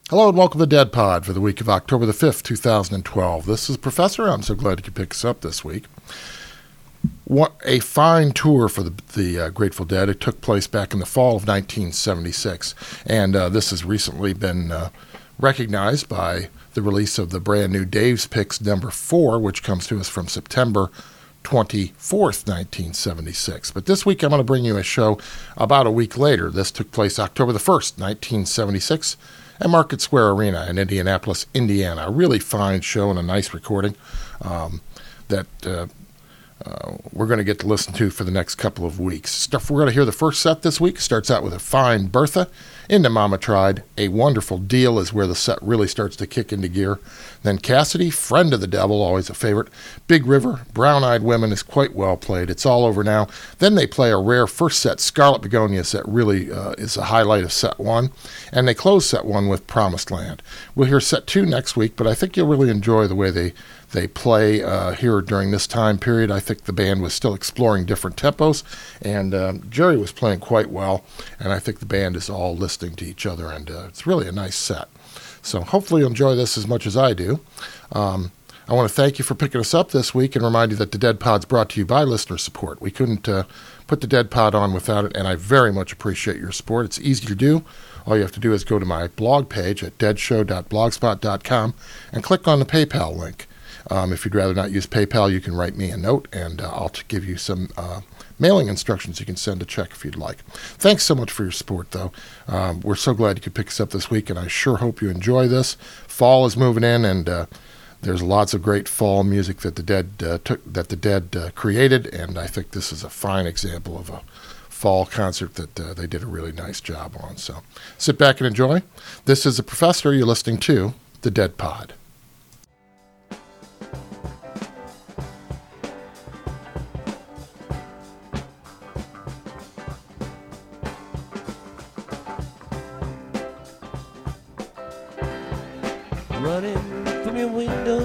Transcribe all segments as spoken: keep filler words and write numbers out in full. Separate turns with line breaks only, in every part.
Hello and welcome to Dead Pod for the week of October the fifth, two thousand twelve. This is Professor. I'm so glad you could pick us up this week. What a fine tour for the, the uh, Grateful Dead. It took place back in the fall of nineteen seventy-six, and uh, this has recently been uh, recognized by the release of the brand new Dave's Picks number four, which comes to us from September twenty-fourth, nineteen seventy-six. But this week I'm going to bring you a show about a week later. This took place October the first, nineteen seventy-six, at Market Square Arena in Indianapolis, Indiana. A really fine show and a nice recording um, that uh, uh, we're going to get to listen to for the next couple of weeks. Stuff we're going to hear the first set this week starts out with a fine Bertha, Into Mama Tried. A Wonderful Deal is where the set really starts to kick into gear. Then Cassidy, Friend of the Devil, always a favorite. Big River, Brown Eyed Women is quite well played. It's All Over Now. Then they play a rare first set, Scarlet Begonias, that really uh, is a highlight of set one. And they close set one with Promised Land. We'll hear set two next week, but I think you'll really enjoy the way they They play uh, here during this time period. I think the band was still exploring different tempos, and um, Jerry was playing quite well, and I think the band is all listening to each other, and uh, it's really a nice set. So hopefully you'll enjoy this as much as I do. Um, I want to thank you for picking us up this week and remind you that the Dead Pod's brought to you by listener support. We couldn't uh, put the Dead Pod on without it, and I very much appreciate your support. It's easy to do. All you have to do is go to my blog page at dead show dot blogspot dot com and click on the PayPal link. Um, if you'd rather not use PayPal, you can write me a note, and uh, I'll t- give you some uh, mailing instructions. You can send a check if you'd like. Thanks so much for your support, though. Um, we're so glad you could pick us up this week, and I sure hope you enjoy this. Fall is moving in, and uh, there's lots of great fall music that the Dead uh, took that the Dead uh, created, and I think this is a fine example of a fall concert that uh, they did a really nice job on. So sit back and enjoy. This is The Professor. You're listening to The Dead Pod.
Running from your window,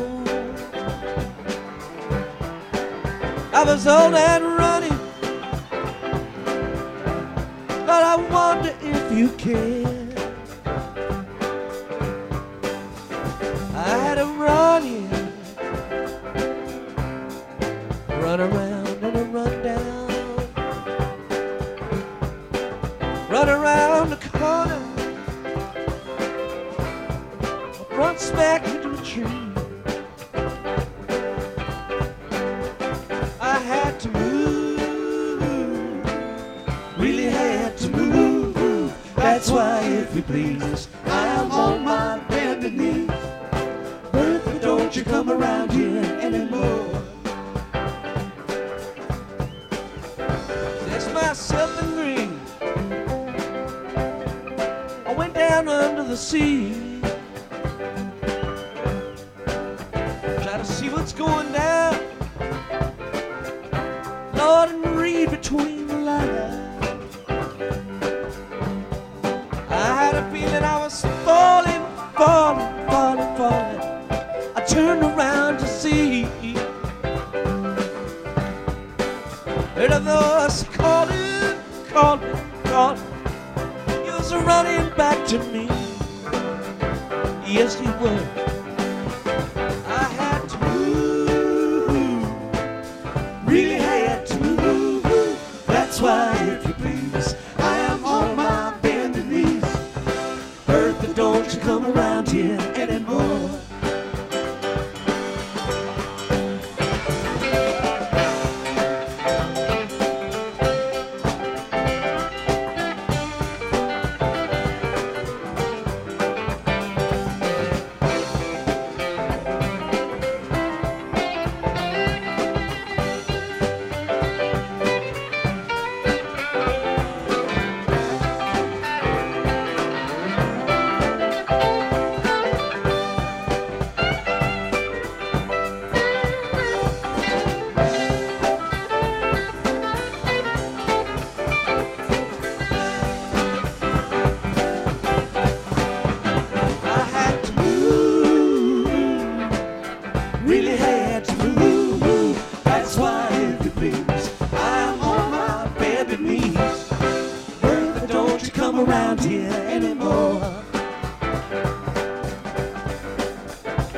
I was old and running, but I wonder if you can. I had a running, run around and a run down, run around the corner, run smack into a tree. I had to move, really had to move. That's why, if you please, I am on my bended knees. Bertha, don't you come around here anymore. That's myself and green. I went down under the sea. See what's going down, Lord, and read between the lines. I had a feeling I was falling, falling, falling, falling. I turned around to see, heard a voice calling, calling, calling. He was running back to me. Yes, he was. Really had to move. That's why, if you please, I am on my bended knees. Bertha, don't you come around here anymore.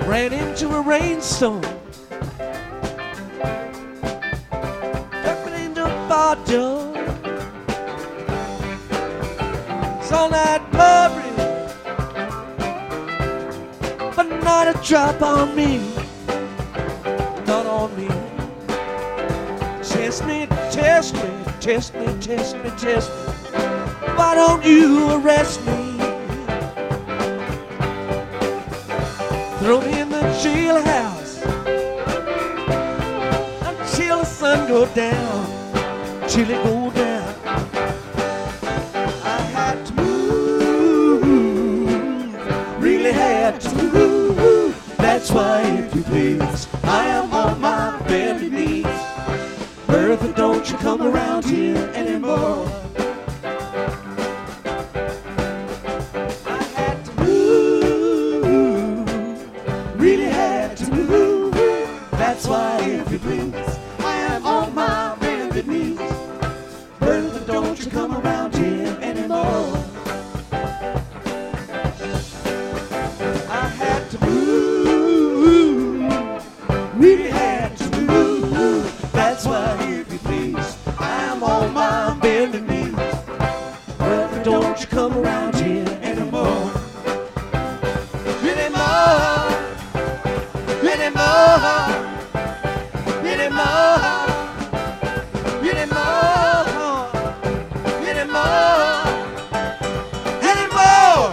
ran into a rainstorm. Took me into a bar door. Saw that glory, but not a drop on me. Not on me. Test me, test me, test me, test me, test me. Why don't you arrest me? Throw me in the jailhouse until the sun go down, till it go down. I had to move, really had to move. That's why, if you please, I am on my bended knees. Bertha, don't you come around here anymore. I had to move, really had to move. That's why, if you please, I am on my bended knees. Bertha, don't you come around here anymore. I had to move, really had to move. That's why, if you please, I am on my bended knees. Bertha, don't you come around here anymore. Anymore, anymore, anymore, anymore, anymore, anymore.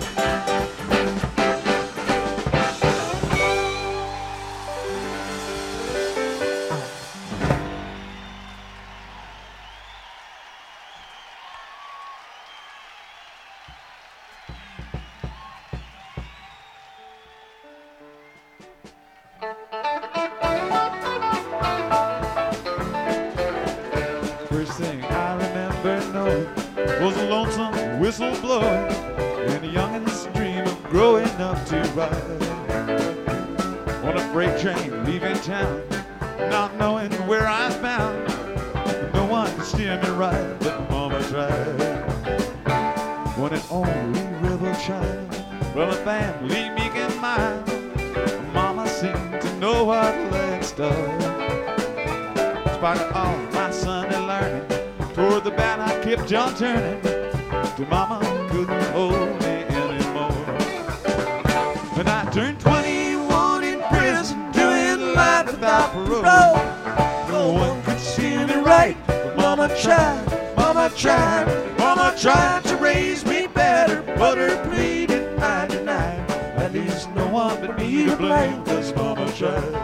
First thing I remember knowing was a lonesome whistle blowing and a youngin's dream of growing up to ride on a freight train leaving town, not knowing where I was bound. No one could steer me right, but Mama tried. One and only rebel child, well, a family meek and mild. Mama seemed to know what legs does. In spite of all my Sunday learning, toward the bad I kept on turning, till Mama couldn't hold me anymore. When I turned twenty-one in prison, doing life without parole, no one could see me right, but Mama tried, Mama tried, Mama tried to raise me better, but her pleading I denied. At least no one but me to blame, 'cause Mama tried.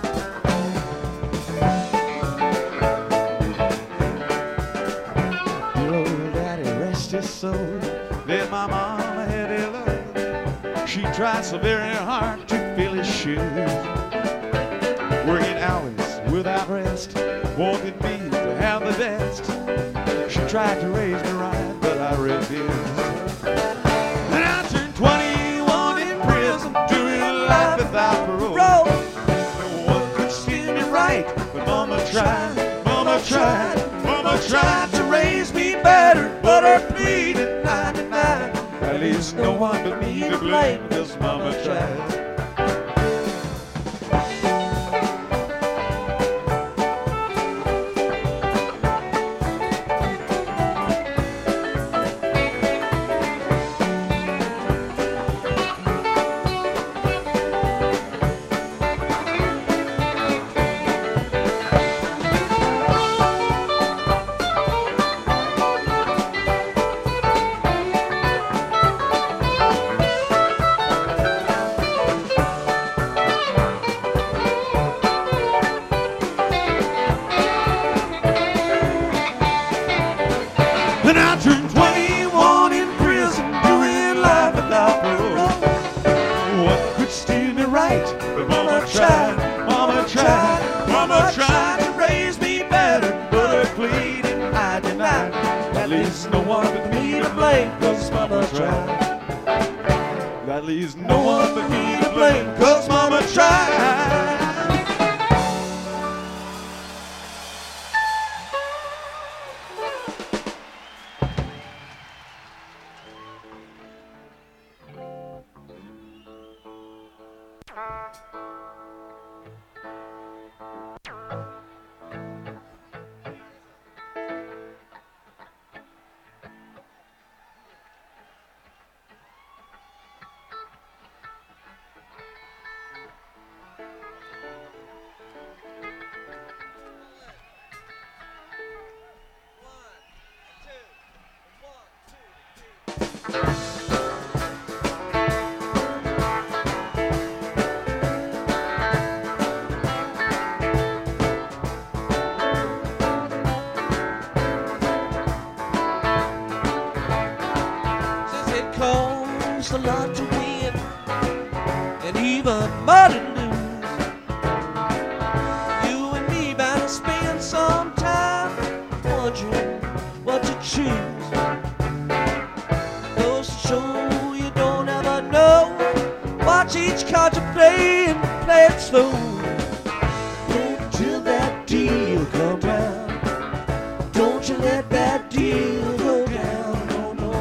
Soul that my mama had a love. She tried so very hard to fill his shoes, working hours without rest, wanted me to have the best. She tried to raise me right, but I refused. And I turned twenty-one in prison, doing life without parole. No one could see me right, but Mama tried, Mama tried, Mama tried to raise me better, but her pleading I denied. At least no one but me to blame, 'cause Mama tried. And I turned twenty-one in prison, doing life without parole. No one could steer me right, but Mama tried, Mama tried, Mama tried to raise me better, but her pleading I denied. At least no one but me to blame, 'cause Mama tried. At least no one but me to blame, 'cause Mama tried.
Since it costs a lot to win, and even more to lose, you and me bound to spend some time wondering what to choose. Goes to show you don't ever know. Watch each card you play and play it slow. Wait until that deal come round. Don't you let that deal go down, no, no.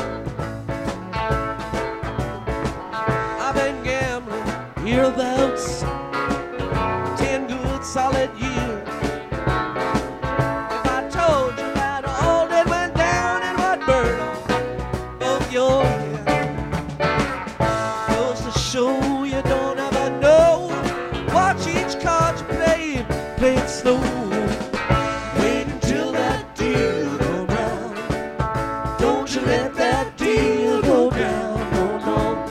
I've been gambling hereabouts ten good solid years. If I told you that all that went down and what burned both your head, goes to show you don't ever know. Watch each card you play and play it slow. Wait until that deal go round. Don't you let that deal go down, no, no.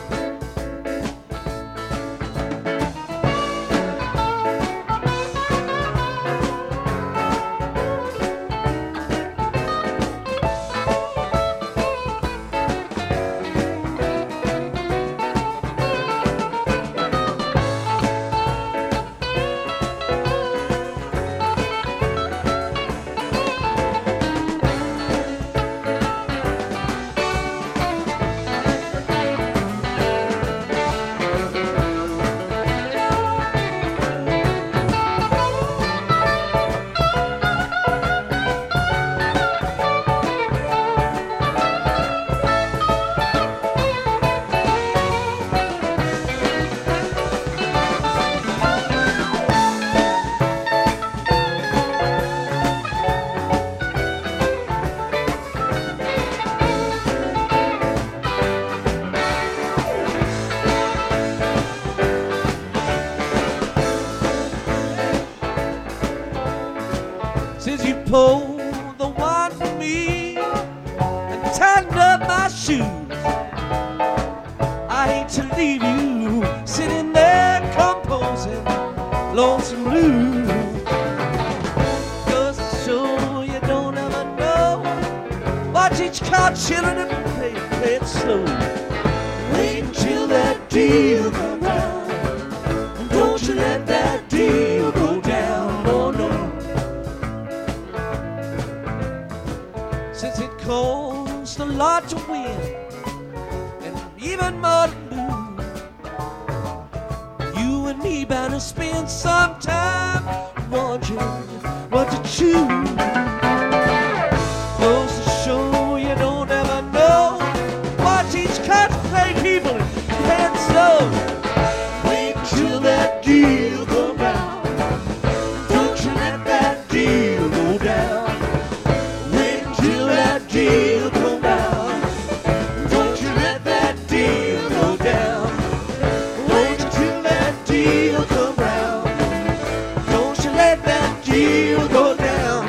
Since you pulled the one for me and tightened up my shoes, I hate to leave you sitting there composing lonesome blues. Goes to show you don't ever know. Watch each card chillin' and play, play it slow. Wait until that deal comes round, and don't you let that deal go down, no, no. Since it costs a lot to win and even more to lose, you and me bound to spend some time wondering what to choose. Goes to show you don't ever know. Watch each card play people and play it slow. Wait until that deal go round. Don't you let that deal go down. Deal go down. Don't you let that deal go down. Wait until that deal come round. Don't you let that deal go down.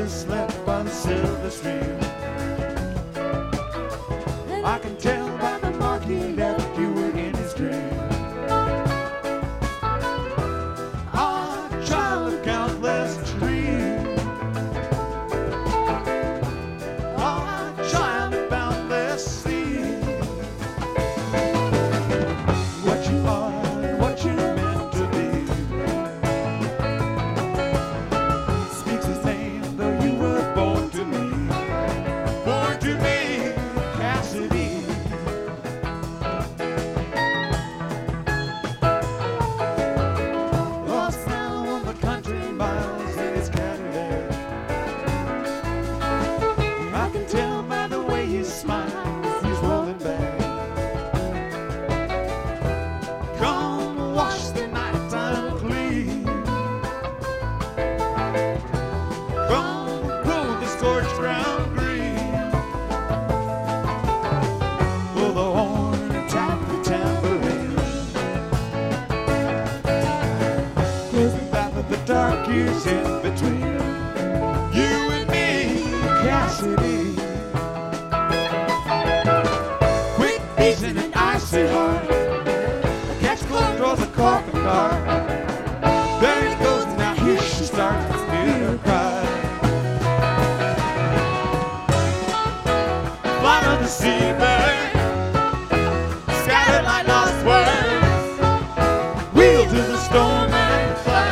never slept by the silver stream. I can tell by the mark he left you were in his dream. Ah, child of countless dreams. Ah, child of boundless sea. What you are and what you're meant to be speaks his name, though you were born to me. Born to me, Cassidy. Lost now on the country miles in his Cadillac. I can tell by the way he smiles, he's rolling back. Come wash the nighttime clean. Come grow the scorched ground green. Blow the horn and tap the tambourine. Close the back of the dark years in between you and me, Cassidy. Quick beating and icy heart. The catch clock draws a coffin car. There it goes, now here she starts to hear her cry. Flight of the seabird, scattered like lost words. Wheel to the storm and fly.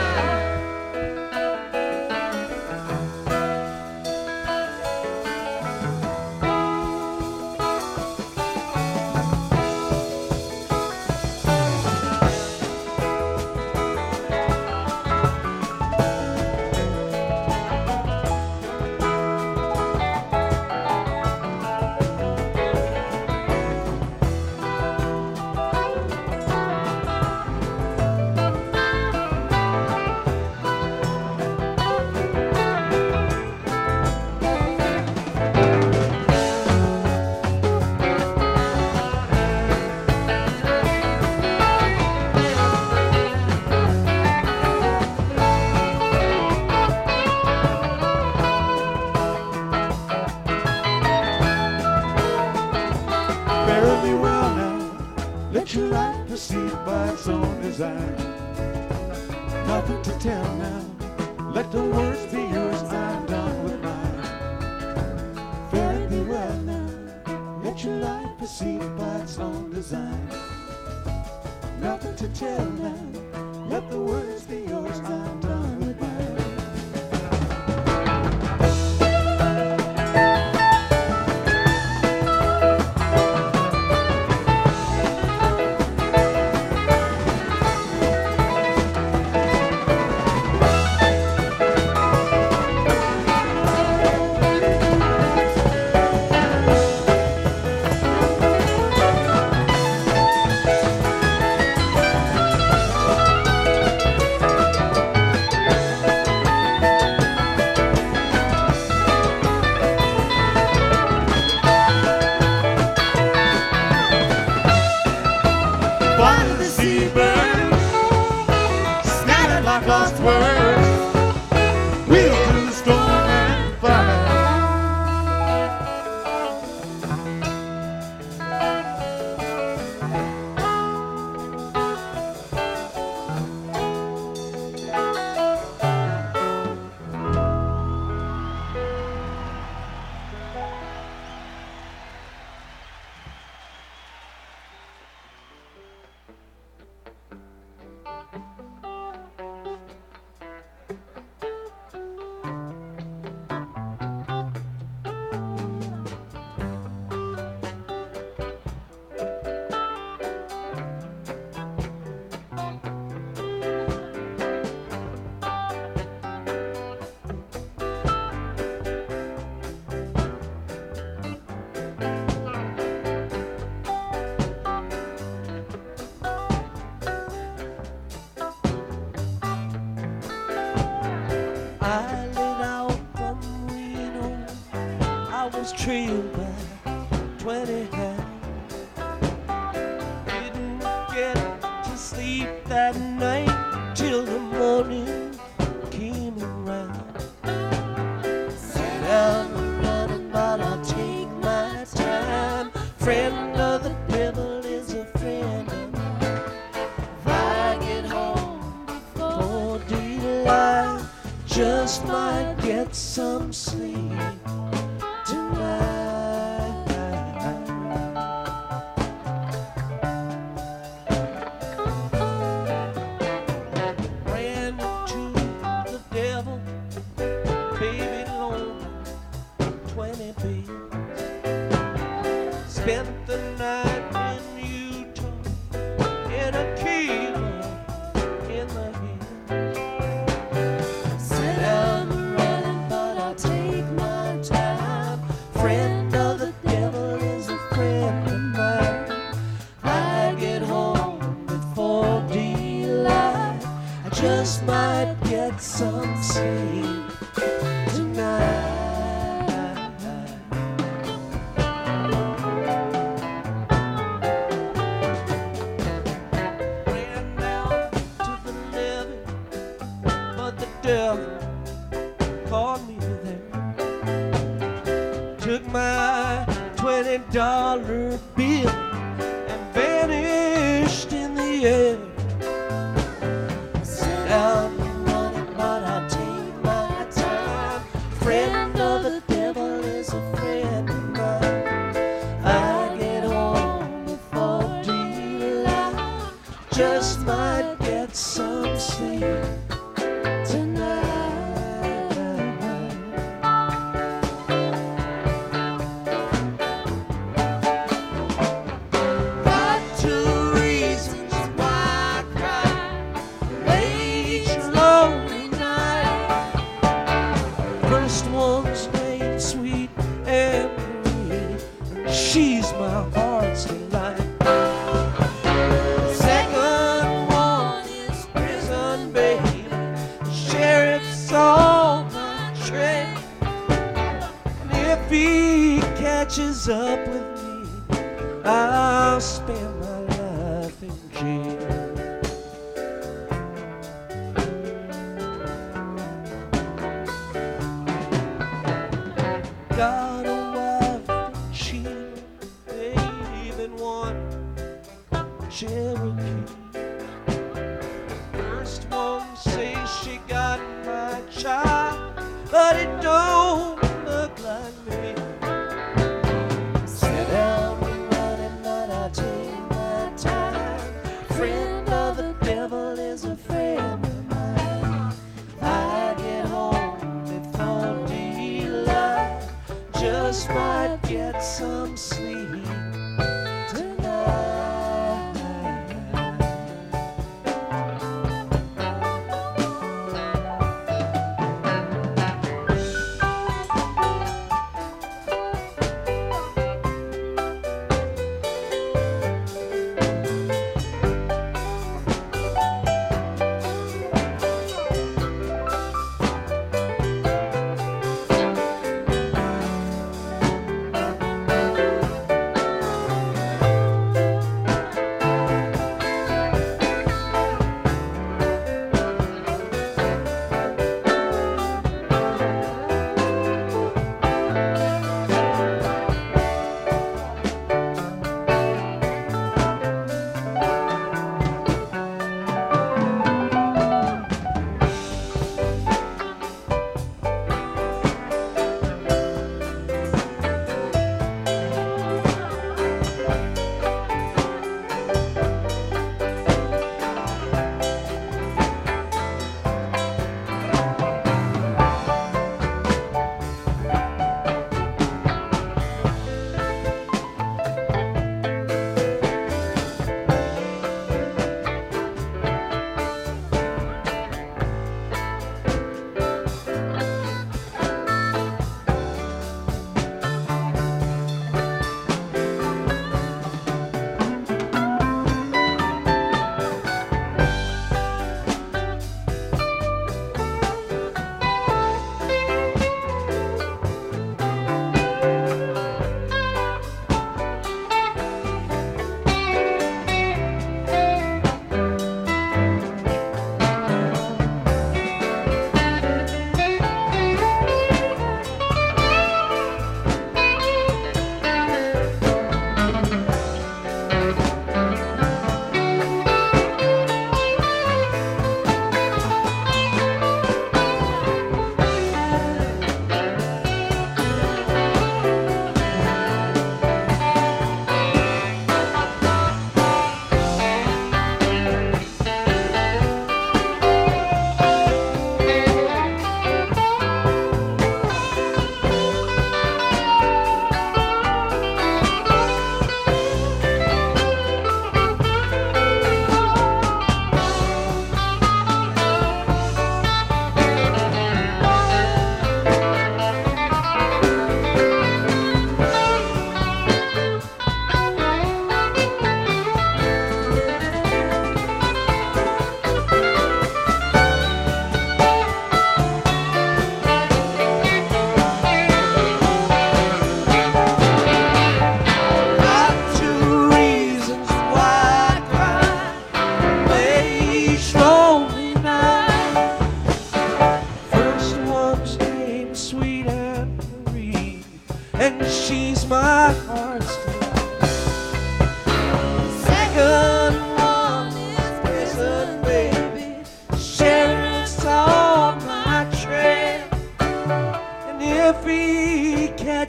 Fare thee well now, let your life proceed by its own design. Nothing to tell now, let the words be yours, I'm done with mine. Fare thee well now, let your life proceed by its own design. Nothing to tell now, let the words be yours, I'm done with mine. Fly to the seabird, scattered like lost words. Wheel to the storm and fire.
was trailed by twenty hands. Didn't get to sleep that night till the morning came around. just might get some sleep tonight. Ran to the devil, baby lonely, twenty bills. Spent the night in Utah in a kilo in the hills. Said I'm running, but I'll take my time. Friend of the devil is a friend of mine. I get home before daylight. I just might get some sleep tonight. Ran down to the levee, but the devil caught me there. Took my twenty dollar bill and vanished in the air. Said I'm running, but I'll take my time. Friend of the devil is a friend of mine. I get home before daylight. Just might get some sleep tonight. Got two reasons why I cry each lonely night. First one's named Sweet Emily, and she's my heart's delight. Second one is Prison Baby, the sheriff's on my trail. And if he catches up with me, I'll spend my life in jail. Got a wife and children, even one Cherokee. First one says she got my child, but it don't look like me. Said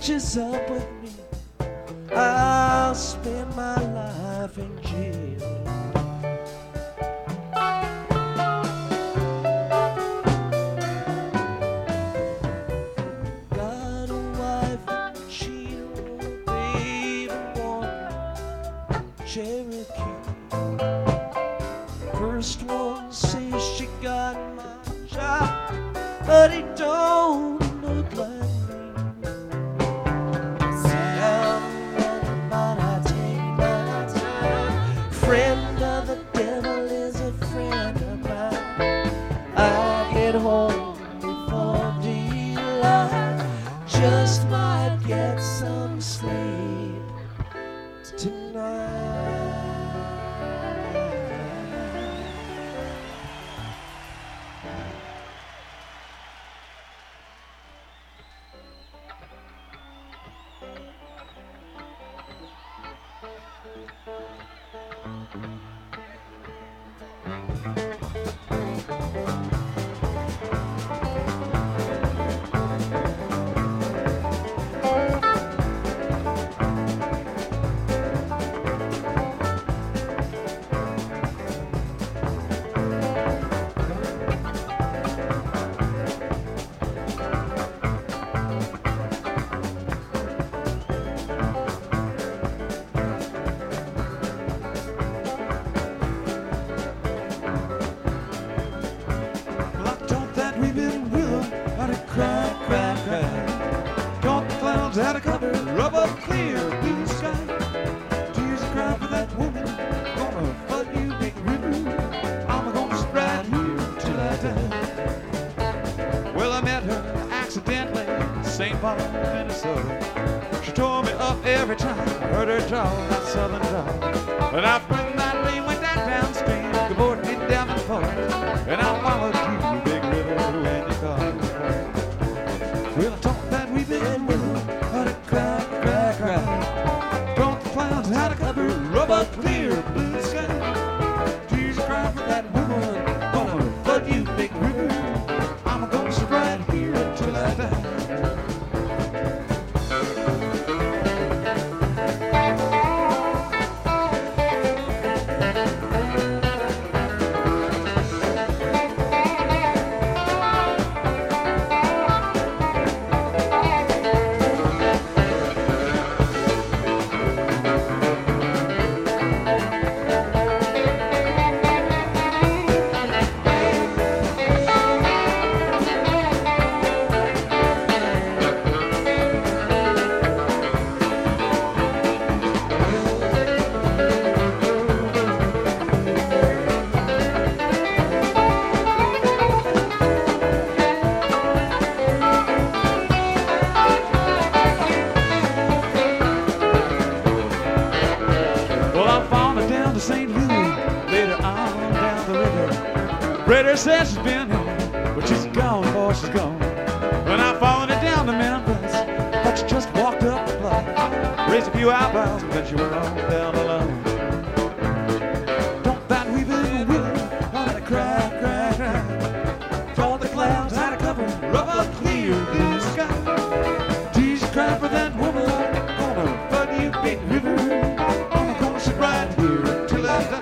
catches up with me, I'll spend my life in jail. Got a wife and she don't even want Cherokee. First one says she got my job, but he don't look like me. Say I'm running, but I take my time. Friend of the devil is a friend of mine. I get home before daylight, just might get some sleep tonight. Had a cover, rub up clear blue sky. Tears cry for that woman, gonna flood you big river. I'm gonna ride here till I die. Well, I met her accidentally in Saint Paul, Minnesota. She tore me up every time I heard her draw that southern draw. But I from that lane went that downstream, cavorted me down the forest, and I followed you, big river, when you called. Well, I thought that we'd been with her. Cry, cry, cry. Don't the clouds had a cover, rub up clear blue sky. Tears cry for that woman, gonna flood you big river. I'm gonna sit right here until I die. Brother says she's been home, but she's gone, boy, she's gone. When I followed her down to Memphis, but she just walked up the block, raised a few eyebrows, and then she went on down alone. Don't that we've been willing, let her cry, cry, cry. Thought the clouds had a cover, rub up clear blue sky. Tears cry for that woman, gonna flood you big river. I'm gonna sit right here until I die.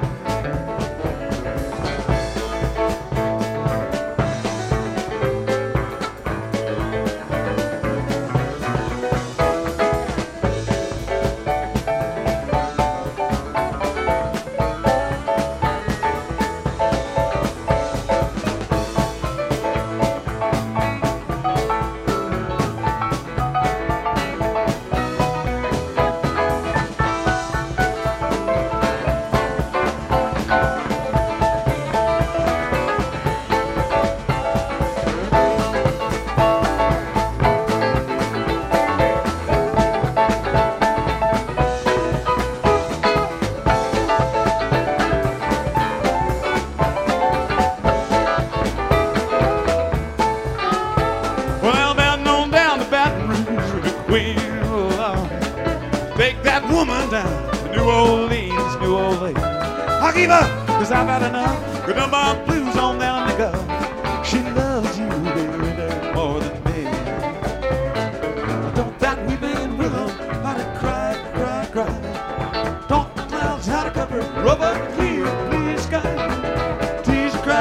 I'll give up, cause I've had enough. Good number of blues on down to go. She loves you, baby, more than me. Don't that we been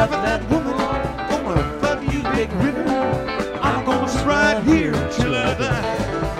cry for that woman. Gonna fuck you, Big River. I'm gonna sit right here till I die.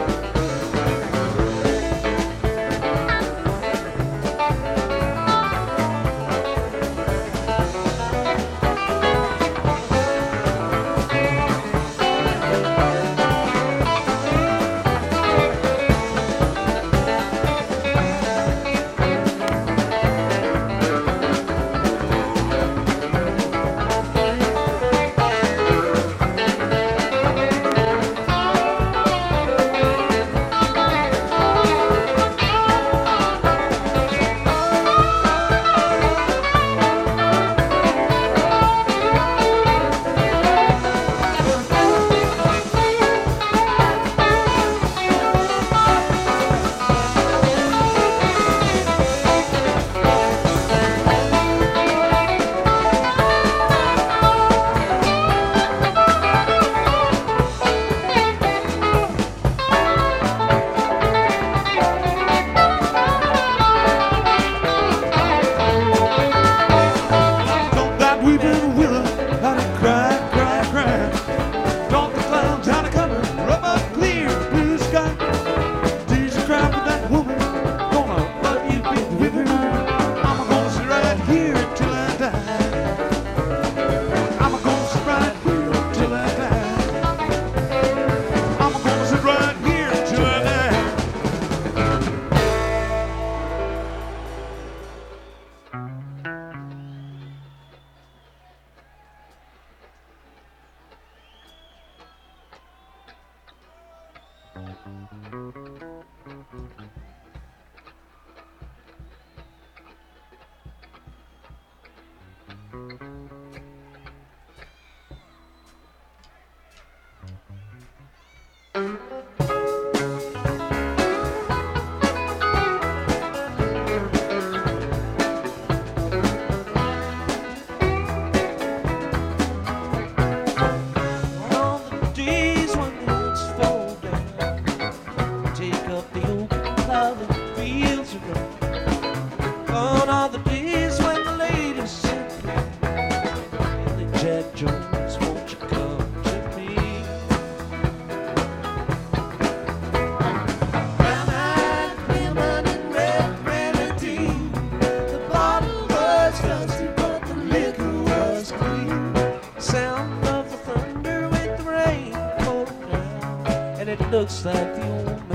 Looks like the old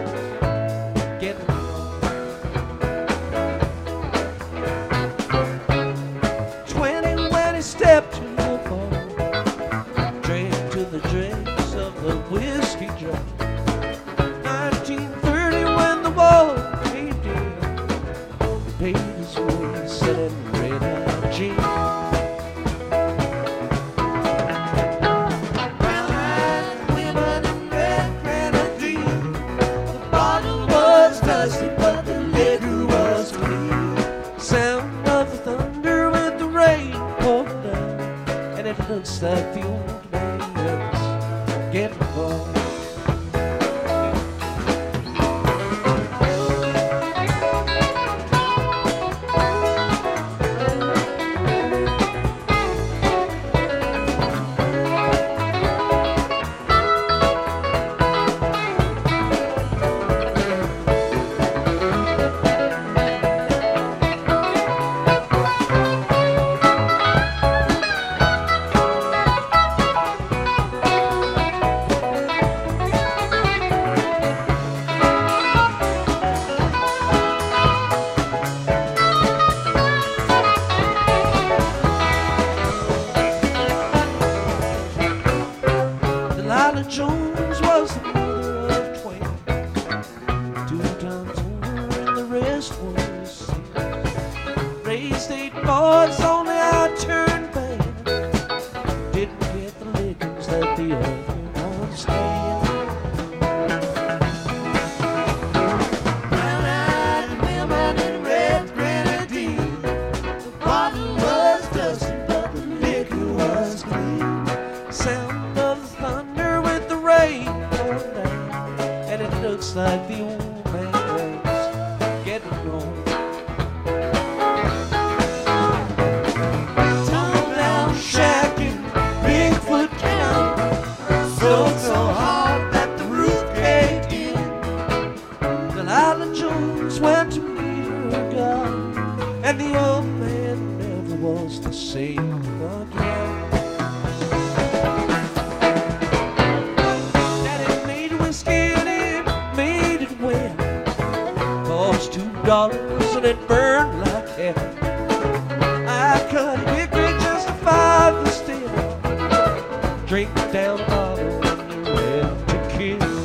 man getting along. Twenty when he stepped to the bar, drank to the dregs of the whiskey jar. Nineteen thirty when the wall caved in, he paid his way, selling red-hot gin. Looks like the old man's getting along. Jones was the mother of twain, two times over and the rest was sin. Raised eight boys on the outturned band, didn't get the lickings that the other ones had. Brown-eyed women in red grenadine, the bottle was dusty but the liquor was clean. Sound of the thunder with the rain was the same again. Daddy made whiskey and it made it well. Cost two dollars and it burned like hell. I cut hickory just to five the still. Drink down a bottle and you're ready to kill.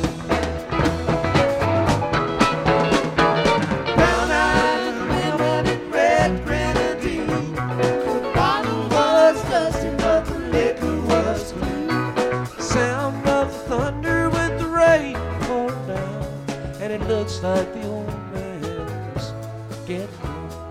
Looks like the old man's getting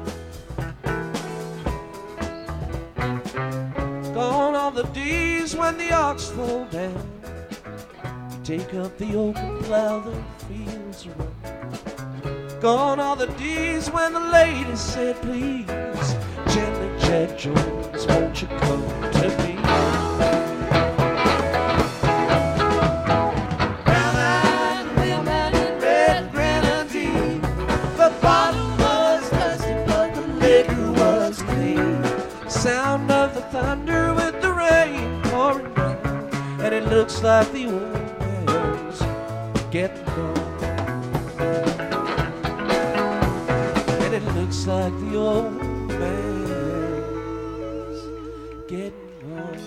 old. Gone are the days when the ox fall down. You take up the yoke and plow the fields around. Gone are the days when the lady said, please, gently, Jack Jones, won't you come to me? Sound of the thunder with the rain pouring down, and it looks like the old man's getting old. And it looks like the old man's getting old.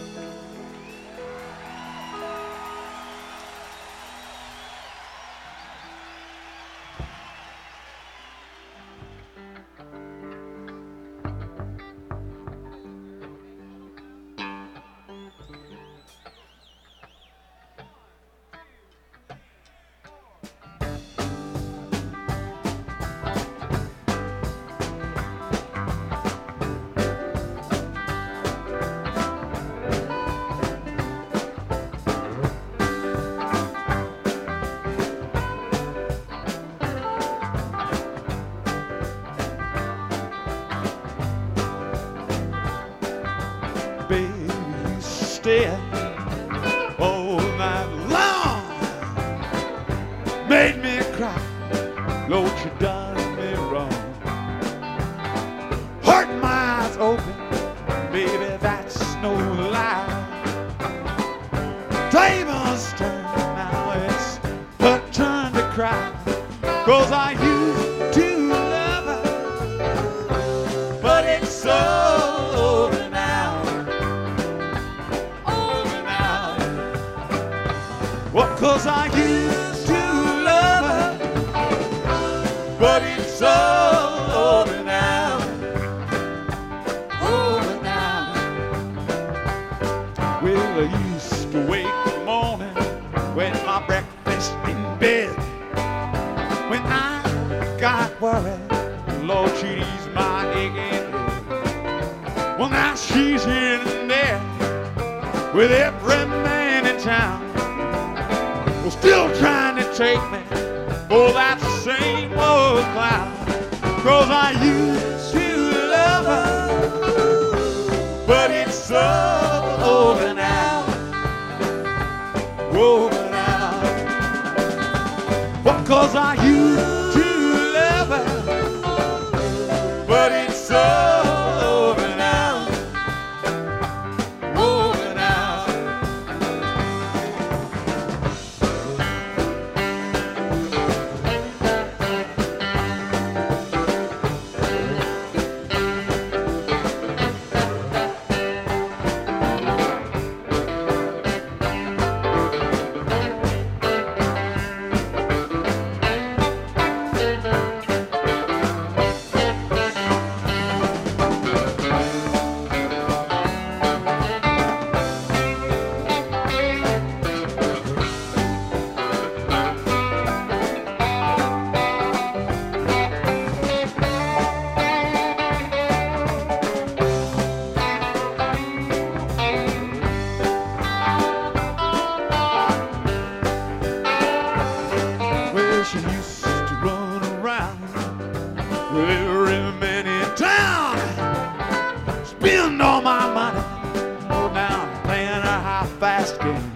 All night long, made me cry. Lord, you done me wrong. Hurt my eyes open, baby, that's no lie. Tables turn, now it's her turn to cry. 'Cause I used to love her, but it's so Well, 'cause I used to love her, but it's all over now, over now. Well, I used to wake in the morning with my breakfast in bed. When I got worried, Lord, she'd ease my aching head. Well, now she's here and there with every man in town. Well, still trying to take me for that same old clown. 'Cause I used to love her, but it's all over now, over now. Well, 'cause I used to love her, but it's all over now, over now. spend all my money now playing a high-fast game.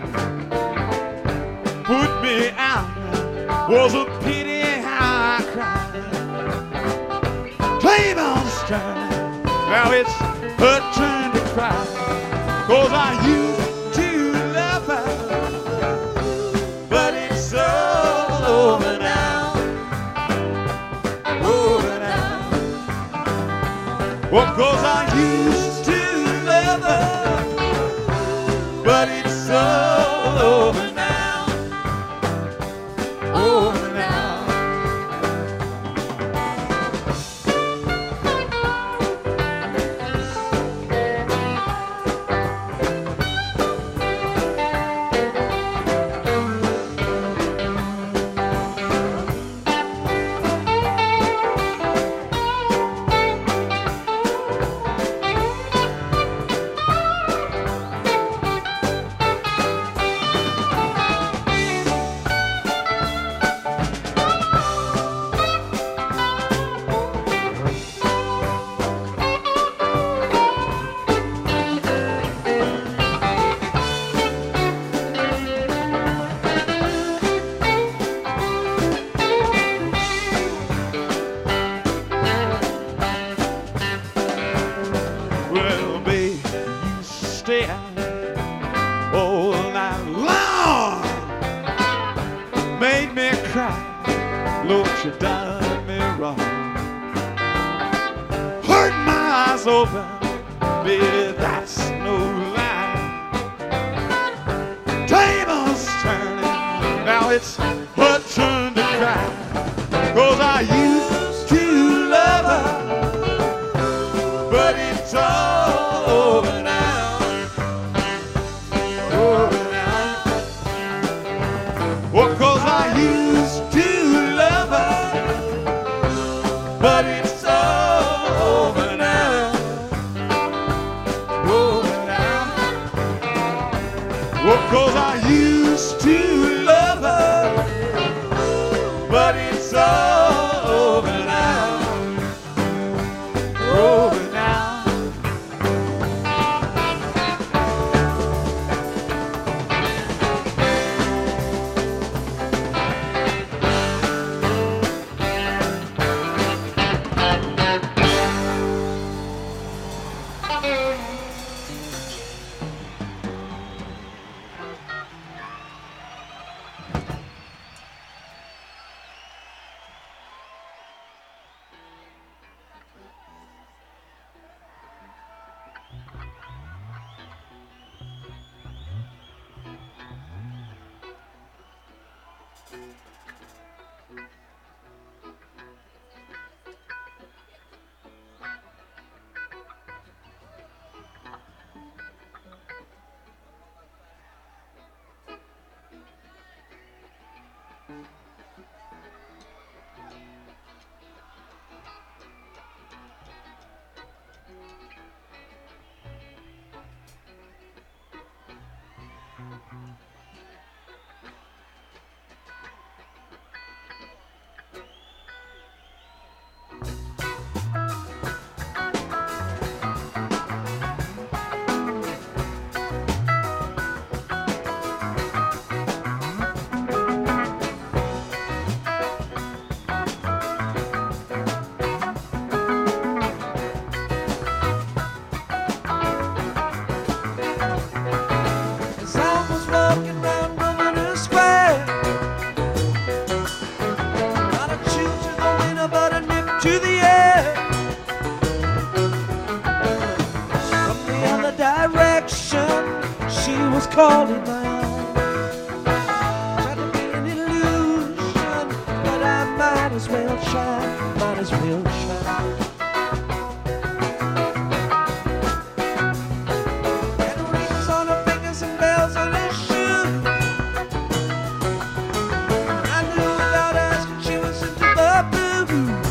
Put me out, was a pity how I cried. Claiborne's turn, now it's her turn to cry. Cause I used to love her, but it's all over now. Over now. Well, cause I used to love her, but it's all over now. Over now. Well, babe, you stay out all night long. Made me cry, Lord, you done me wrong. Hurt my eyes open, baby, that's no lie. Tables turning, now it's her turn to cry. Cause I used to love her, but it's all over now. Over now. Well, cause I used to love her, but it's all over now. Over now. Well, cause I used to love her, but it's all over now. Over now.
Calling my own, trying to be an illusion, but I might as well try, might as well try. And rings on her fingers and bells on her shoes. I knew without asking she was into the blues.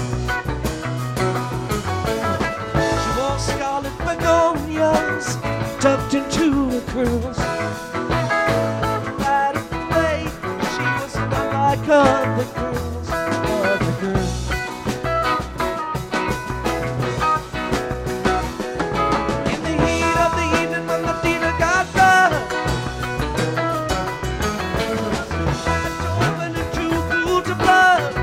She wore scarlet begonias tucked into her curls. Other girls, other girls. In the heat of the evening when the dealer got done, I opened it too cool to blood.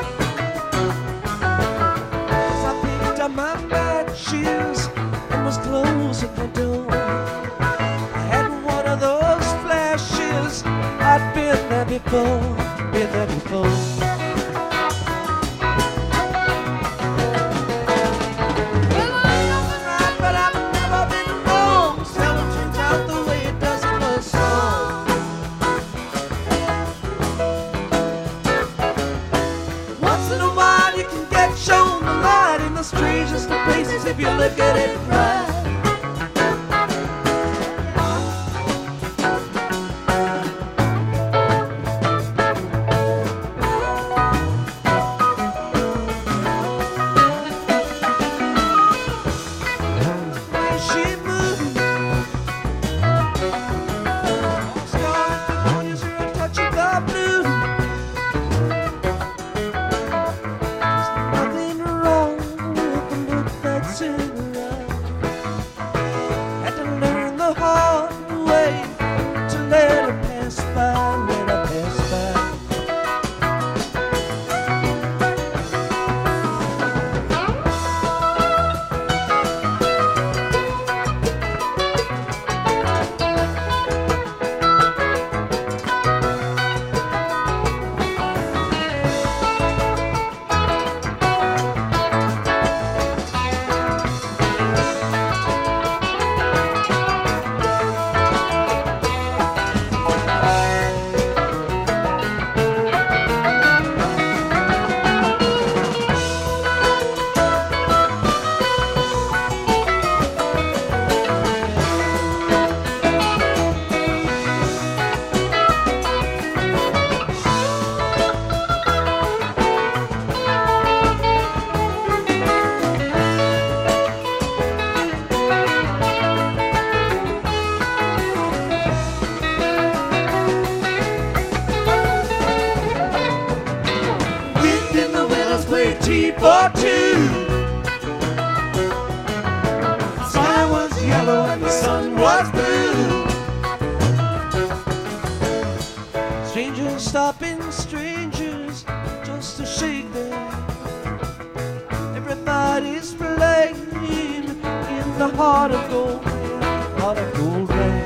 As I picked up my matches and was closing the door. I had one of those flashes. I'd been there before, been there before. Well, I'm nothing right, but I've never been wrong. Seldom turns out the way it does in a song. Once in a while you can get shown the light in the strangest of places if you look at it right. T for two. The sky was yellow and the sun was blue. Strangers stopping strangers just to shake their hand. Everybody's playing in the heart of gold, heart of gold land.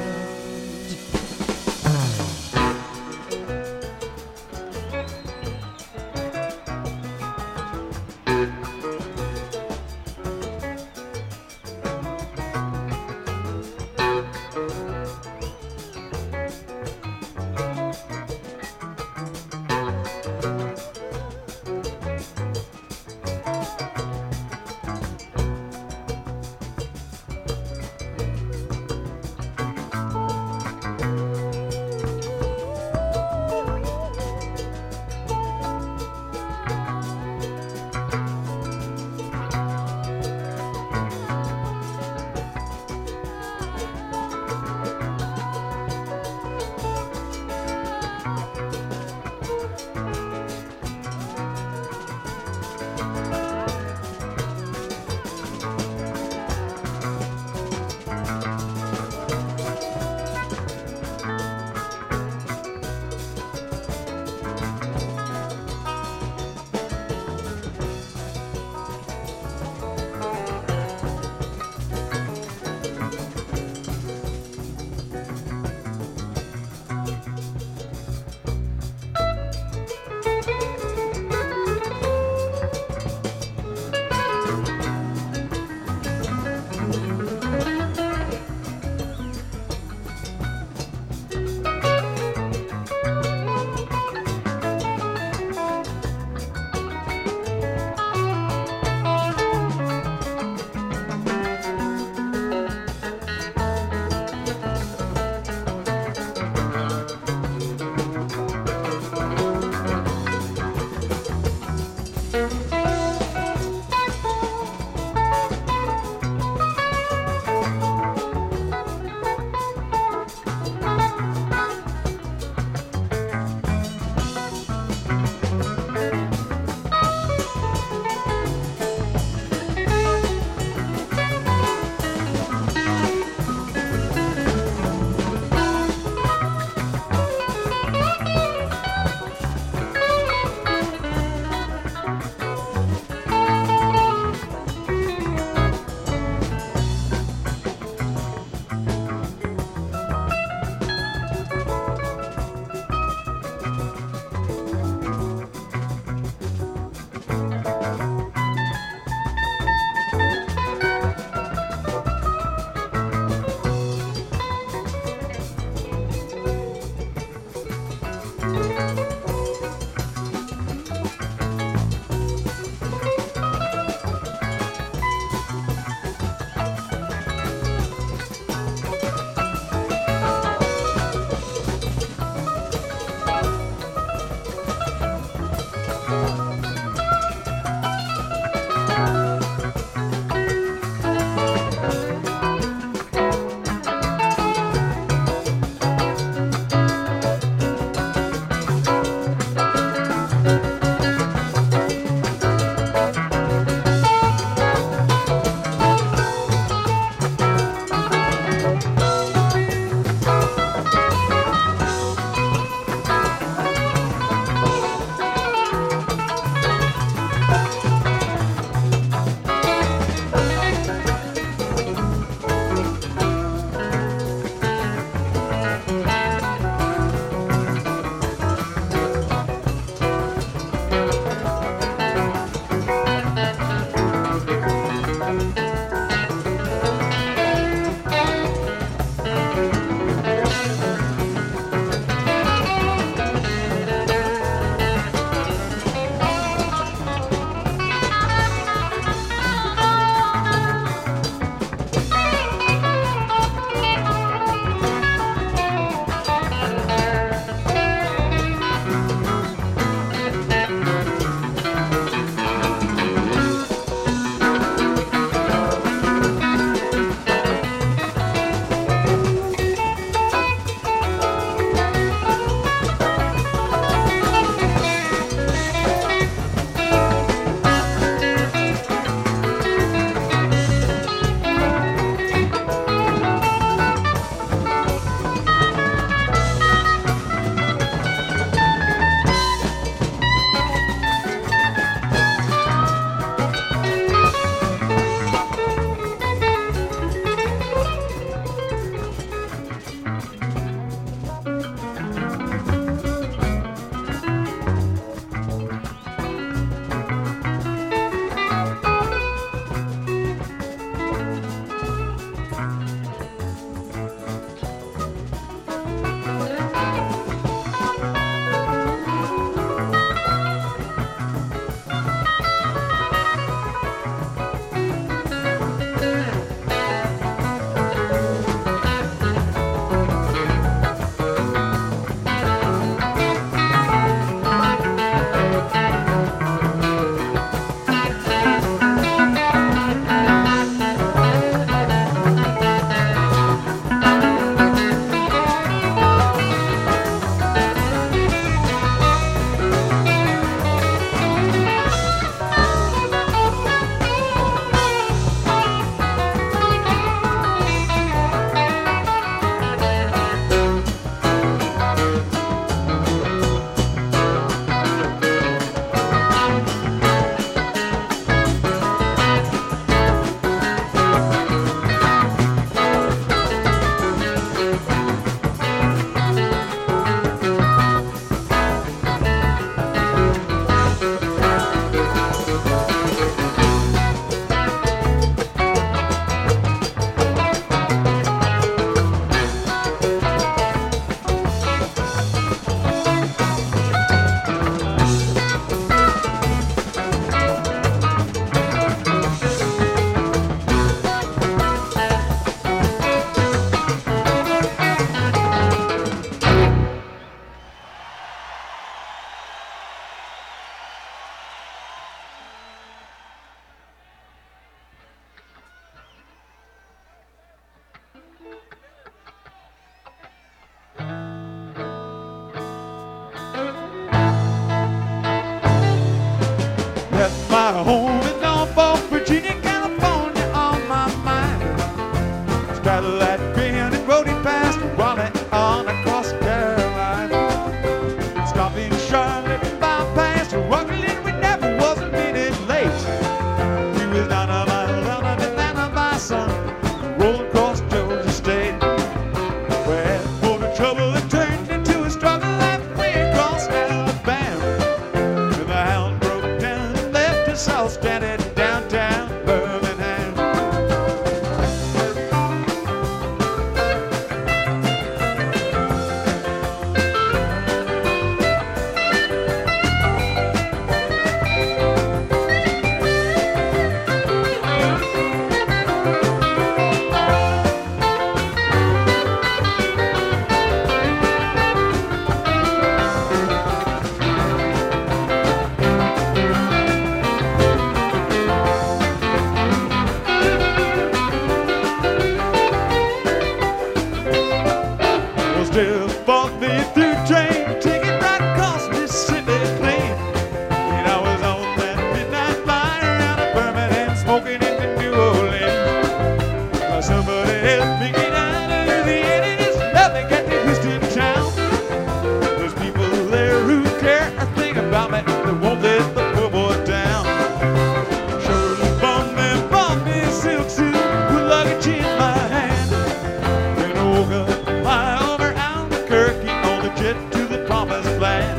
still bought me through train ticket right across Mississippi Plain. And I was on that midnight flyer out of Birmingham, smoking into New Orleans. Well, somebody help me get out of Louisiana, just let me get to Houston town. There's people there who care a thing about me, they won't let the poor boy down. Surely bought me, bought me a silk suit with luggage in my hand. Then I woke up fly over Albuquerque on the jet to the promised land.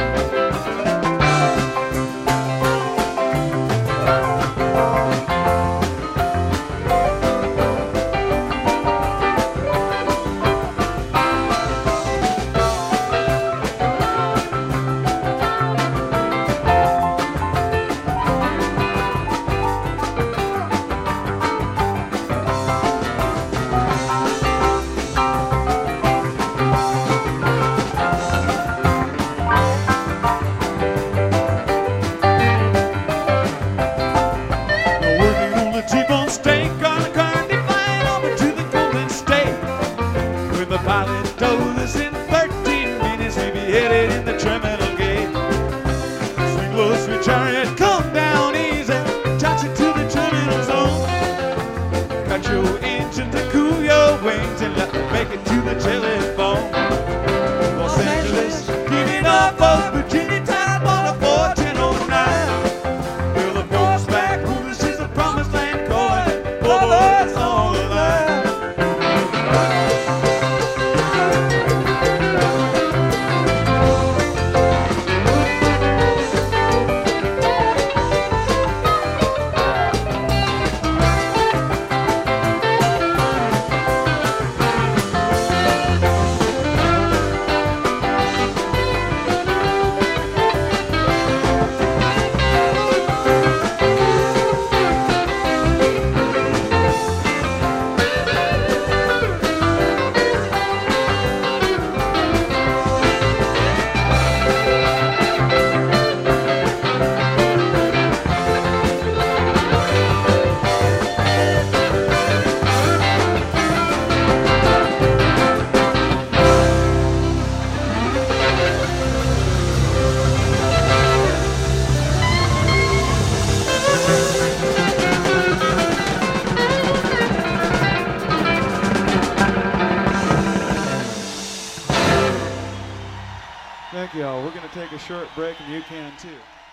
Working on the T-bone steak on a Carnegie flying over to the Golden State. When the pilot told us in thirteen minutes we'd be headed in the terminal gate. Sweet little sweet chariot, come down easy, taxi to the terminal zone. Cut your engine to cool your wings and let me make it to the telephone. Los Angeles, give it up, folks, Virginia time on a four ten oh nine. Well, the folks back home, this is the promised land calling. Oh, boy, it's all alive. Thank you all. We're going to take a short break, and you can too.